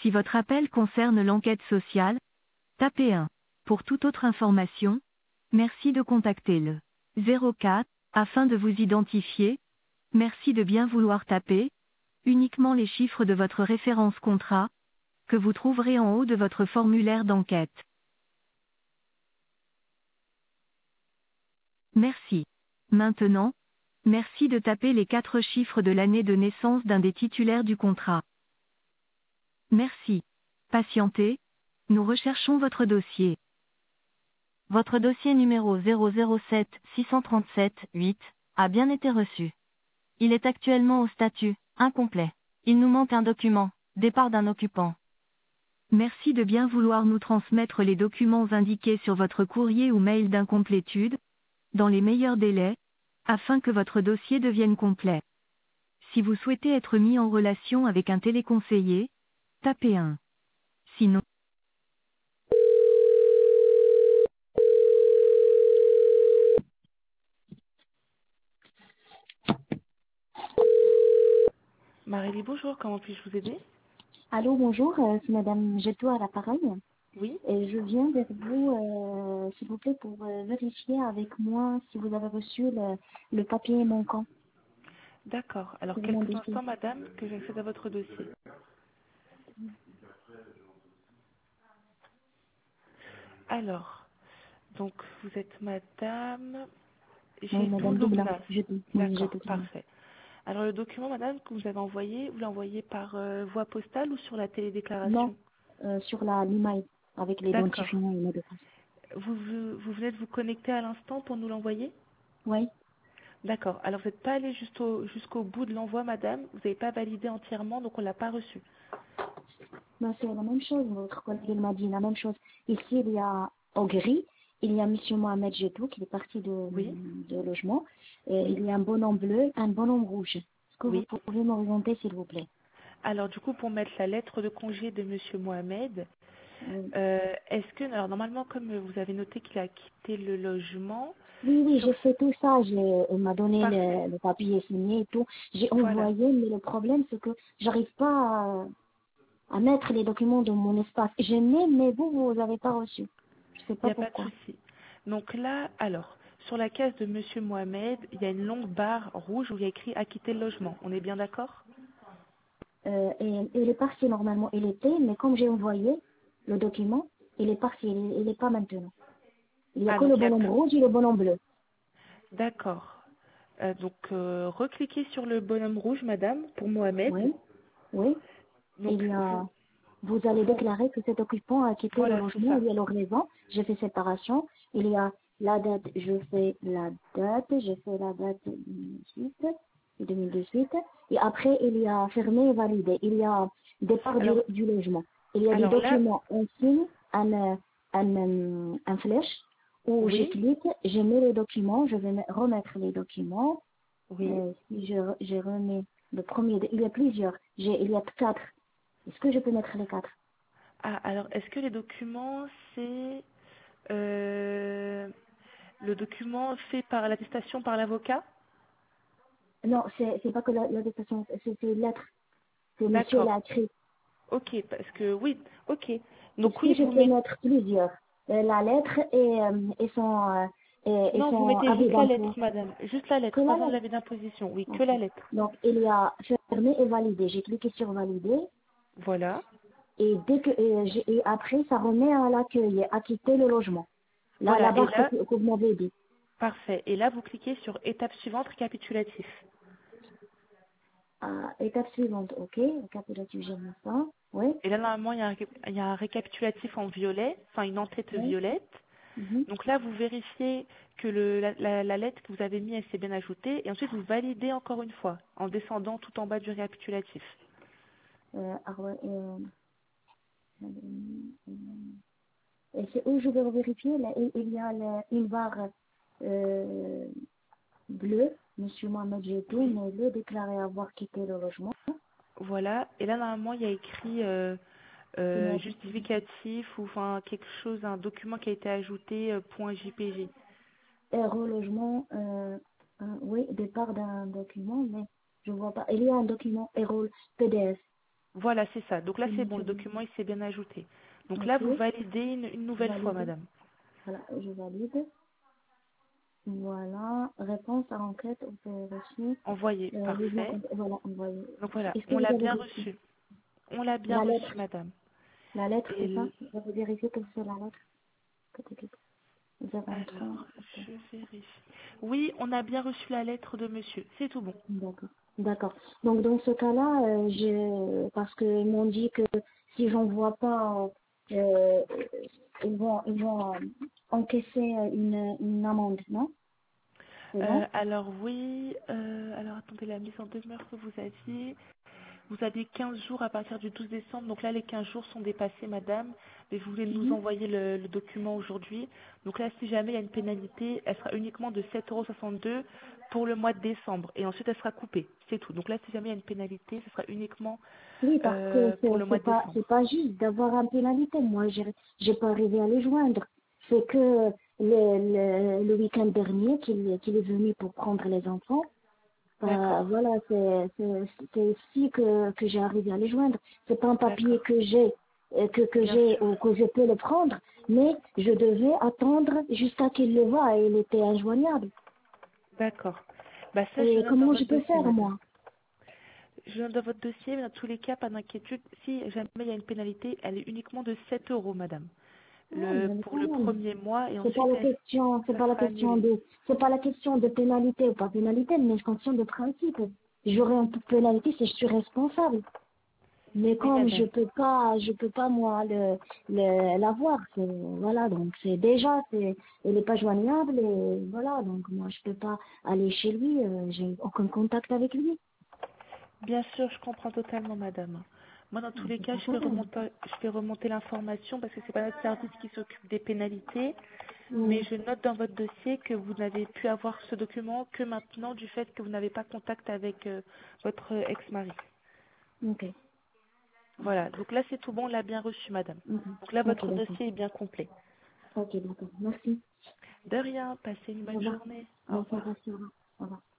Si votre appel concerne l'enquête sociale, tapez 1. Pour toute autre information, merci de contacter le 04 afin de vous identifier. Merci de bien vouloir taper uniquement les chiffres de votre référence contrat que vous trouverez en haut de votre formulaire d'enquête. Merci. Maintenant, merci de taper les 4 chiffres de l'année de naissance d'un des titulaires du contrat. Merci. Patientez, nous recherchons votre dossier. Votre dossier numéro 007 637 8 a bien été reçu. Il est actuellement au statut incomplet. Il nous manque un document, départ d'un occupant. Merci de bien vouloir nous transmettre les documents indiqués sur votre courrier ou mail d'incomplétude, dans les meilleurs délais, afin que votre dossier devienne complet. Si vous souhaitez être mis en relation avec un téléconseiller, tapez 1. Sinon, Marélie, bonjour, comment puis-je vous aider? Allô, bonjour, c'est Madame Jetto à l'appareil. Oui, Et je viens vers vous, s'il vous plaît, pour vérifier avec moi si vous avez reçu le papier manquant d'accord. Alors, pour mon quelques dossier. instants, madame, que j'accède à votre dossier. Alors, donc, vous êtes madame Oui, Gédou Madame Doublan, Lognas. Jetto. Oui, D'accord, Jetto. parfait. Alors, le document, madame, que vous avez envoyé, vous l'envoyez par voie postale ou sur la Non, télédéclaration? sur l'email, avec D'accord. l'identifiant et le mot de passe. Vous venez de vous connecter à l'instant pour nous l'envoyer? Oui, D'accord. Alors, vous n'êtes pas allé jusqu'au bout de l'envoi, madame. Vous n'avez pas validé entièrement, donc on ne l'a pas reçu. ben, c'est la même chose, votre collègue il m'a dit la même chose. Ici, il y a, au gris, il y a Monsieur Mohamed Jetto qui est parti Oui, de logement. Et oui, il y a un bonhomme bleu, un bonhomme rouge. Est-ce que vous oui. pouvez m'orienter, s'il vous plaît? Alors, du coup, pour mettre la lettre de congé de Monsieur Mohamed, Oui. est-ce que, alors normalement, comme vous avez noté qu'il a quitté le logement, Oui, oui, sur, j'ai fait tout ça. On m'a donné parfait, le papier signé et tout. J'ai voilà, envoyé, mais le problème, c'est que j'arrive pas à mettre les documents dans mon espace. J'ai mis, mais vous n'avez pas reçu. Je sais il n'y pas a pas de pourquoi. souci. Donc là, alors, sur la case de Monsieur Mohamed, il y a une longue barre rouge où il y a écrit à quitter le logement. On est bien d'accord? Et il est parti normalement. Il était, mais comme j'ai envoyé le document, il est parti. Il est pas maintenant. Il y a Ah, que donc le il y a bonhomme rouge et le bonhomme bleu. d'accord. Donc, recliquez sur le bonhomme rouge, madame, pour Mohamed. Oui, oui. Donc, Il y a, vous allez vous, déclarer que cet occupant a quitté le voilà, c'est logement, ça. il y a leur raison, j'ai fait séparation, il y a la date, je fais la date 2018, 2018, et après il y a fermé et validé, il y a départ Alors, du logement, il y a des alors là, documents, on signe un flèche, où je oui, clique, je mets les documents, je vais remettre les documents, oui. si je remets le premier, il y a plusieurs, il y a 4. Est-ce que je peux mettre les 4? Ah, alors, est-ce que les documents, c'est euh, le document fait par l'attestation par l'avocat? Non, c'est pas que l'attestation, c'est une lettre. C'est monsieur D'accord. l'a écrit. Ok, parce que oui, ok. Est-ce Donc que oui, je vous peux mettez. mettre plusieurs? La lettre et Non, vous son mettez avis juste la d'impôt. lettre, madame. Juste la Que lettre, pas la besoin de lettre. l'avis d'imposition. Oui, que Ok. la lettre. Donc, il y a fermé et validé. J'ai cliqué sur valider. Voilà. Et et après, ça remet à l'accueil, à quitter le logement. Là, la Voilà. Et barre là, que vous m'avez dit. parfait. Et là, vous cliquez sur étape suivante, récapitulatif. Étape suivante, ok. Récapitulatif, j'ai mis ça. Oui. Et là, normalement, il y a un récapitulatif en violet, enfin une en-tête Oui. violette. Mhm. Donc là, vous vérifiez que la lettre que vous avez mise, elle s'est bien ajoutée. Et ensuite, vous validez encore une fois, en descendant tout en bas du récapitulatif. Ah ouais, et c'est où je vais vérifier, là, il y a une barre euh, bleue, Monsieur Mohamed Jetou, Oui. mais le déclaré avoir quitté le logement. Voilà. Et là, normalement, il y a écrit C'est noté. justificatif ou enfin quelque chose, un document qui a été ajouté, point .jpg. Et relogement, oui, départ d'un document, mais je vois pas. Il y a un document Erol PDF. Voilà, c'est ça. Donc là, C'est c'est bon, bon, c'est le bon. document, il s'est bien ajouté. Donc là, vous Ok, validez une nouvelle fois, valide. madame. Voilà, je valide. Voilà, réponse à enquête, vous avez reçu. Envoyé, parfait. Voilà, envoyé. Donc voilà, Est-ce que on vous l'a avez bien reçu reçu. On l'a bien la reçu, lettre? madame. La lettre, Et c'est ça? Je vais vérifier que c'est la lettre. Peut-être 03. alors, je vérifie. Oui, on a bien reçu la lettre de monsieur. C'est tout bon. D'accord. D'accord. Donc dans ce cas-là, parce qu'ils m'ont dit que si j'envoie pas, euh, ils vont encaisser une amende, non? C'est bon? Alors oui, alors attendez, la mise en demeure que vous aviez 15 jours à partir du 12 décembre, donc là les 15 jours sont dépassés madame, mais vous voulez nous Mhm. envoyer le document aujourd'hui. Donc là si jamais il y a une pénalité, elle sera uniquement de 7,62 € pour le mois de décembre et ensuite elle sera coupée, c'est tout. Donc là si jamais il y a une pénalité, ce sera uniquement Oui, parce que pour le mois de décembre. c'est pas juste d'avoir un pénalité. Moi, j'ai pas arrivé à les joindre. C'est que le week-end dernier qu'il est venu pour prendre les enfants. D'accord, Voilà, c'est ici que j'ai arrivé à les joindre. C'est pas un papier d'accord, que j'ai que bien j'ai sûr, ou que je peux le prendre, mais je devais attendre jusqu'à qu'il le voie et il était injoignable. d'accord. Bah ça je Et note dans comment je votre peux dossier faire madame. moi? Je note dans votre dossier, mais dans tous les cas, pas d'inquiétude. Si jamais il y a une pénalité, elle est uniquement de 7 € madame. Non, mais Pour quand le même. premier mois et C'est pas ensuite la question, ça sera annulé. c'est pas la question de pénalité ou pas pénalité, mais une question de principe. J'aurai une pénalité si je suis responsable. Mais Oui, comme madame. je peux pas moi l'avoir, voilà, donc il est pas joignable et voilà, donc moi je peux pas aller chez lui, j'ai aucun contact avec lui. Bien sûr, je comprends totalement, madame. Moi, dans tous les C'est cas, pas pareil. je fais remonter l'information parce que c'est pas notre service qui s'occupe des pénalités. Mais Mm. je note dans votre dossier que vous n'avez pu avoir ce document que maintenant du fait que vous n'avez pas contact avec votre ex-mari. Ok, Voilà. Donc là, c'est tout bon, on l'a bien reçu, madame. ok, Donc là, ok, votre d'accord. dossier est bien complet. Ok, d'accord. Merci. De rien, passez une Au bonne revoir. journée. Au Bonne revoir. soirée, au revoir. Au revoir.